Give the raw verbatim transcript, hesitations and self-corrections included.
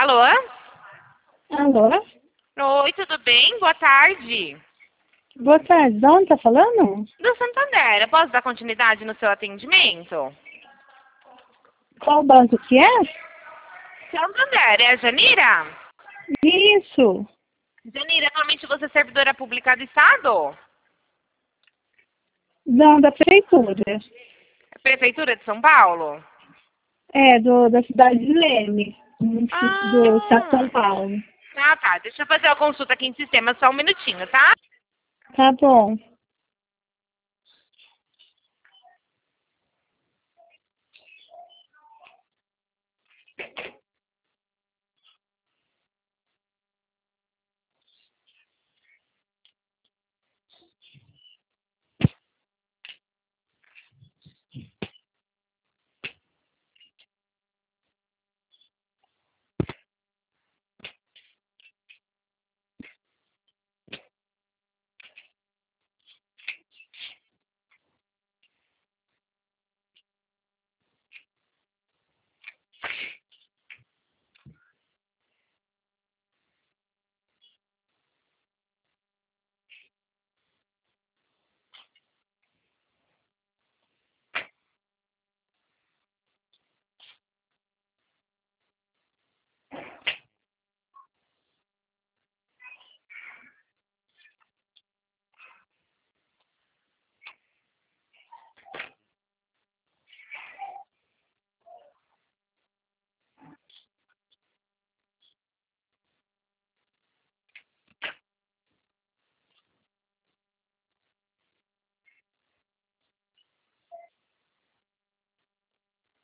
Alô? Alô? Oi, tudo bem? Boa tarde. Boa tarde. De onde tá falando? Do Santander, eu posso dar continuidade no seu atendimento? Qual banco que é? Santander, é a Janira? Isso. Janira, atualmente você é servidora pública do Estado? Não, da prefeitura. Prefeitura de São Paulo? É, do, da cidade de Leme, no município do estado de São Ah, Paulo. ah tá. Deixa eu fazer a consulta aqui em sistema só um minutinho, tá? Tá bom.